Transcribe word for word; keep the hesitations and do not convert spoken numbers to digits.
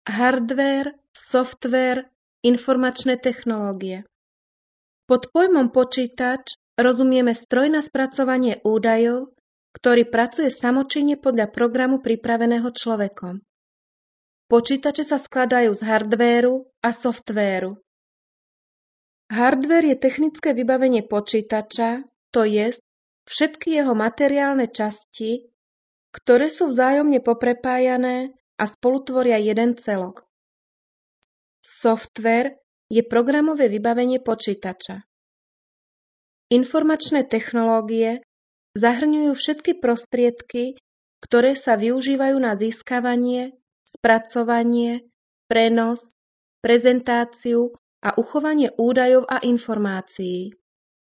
hardware, software, informačné technológie. Pod pojmom počítač rozumieme stroj na spracovanie údajov, ktorý pracuje samočinne podľa programu pripraveného človekom. Počítače sa skladajú z hardvéru a softvéru. Hardware je technické vybavenie počítača, to jest všetky jeho materiálne časti, ktoré sú vzájomne poprepájané a spolu tvoria jeden celok. Software je programové vybavenie počítača. Informačné technológie zahŕňujú všetky prostriedky, ktoré sa využívajú na získavanie, spracovanie, prenos, prezentáciu a uchovanie údajov a informácií.